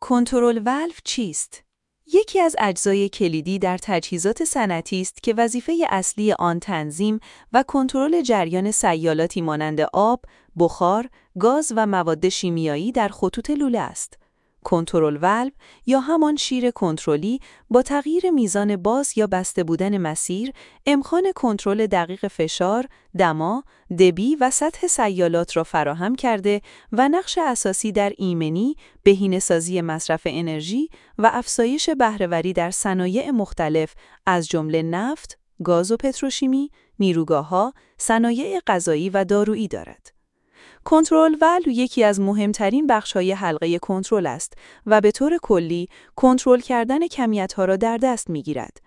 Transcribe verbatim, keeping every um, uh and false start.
کنترل والو چیست؟ یکی از اجزای کلیدی در تجهیزات صنعتی است که وظیفه اصلی آن تنظیم و کنترل جریان سیالاتی مانند آب، بخار، گاز و مواد شیمیایی در خطوط لوله است. کنترل والو یا همان شیر کنترلی با تغییر میزان باز یا بسته بودن مسیر، امکان کنترل دقیق فشار، دما، دبی و سطح سیالات را فراهم کرده و نقش اساسی در ایمنی، بهینه‌سازی مصرف انرژی و افزایش بهره‌وری در صنایع مختلف از جمله نفت، گاز و پتروشیمی، نیروگاه‌ها، صنایع غذایی و دارویی دارد. کنترل والو یکی از مهمترین بخش‌های حلقه کنترل است و به طور کلی کنترل کردن کمیت‌ها را در دست می‌گیرد.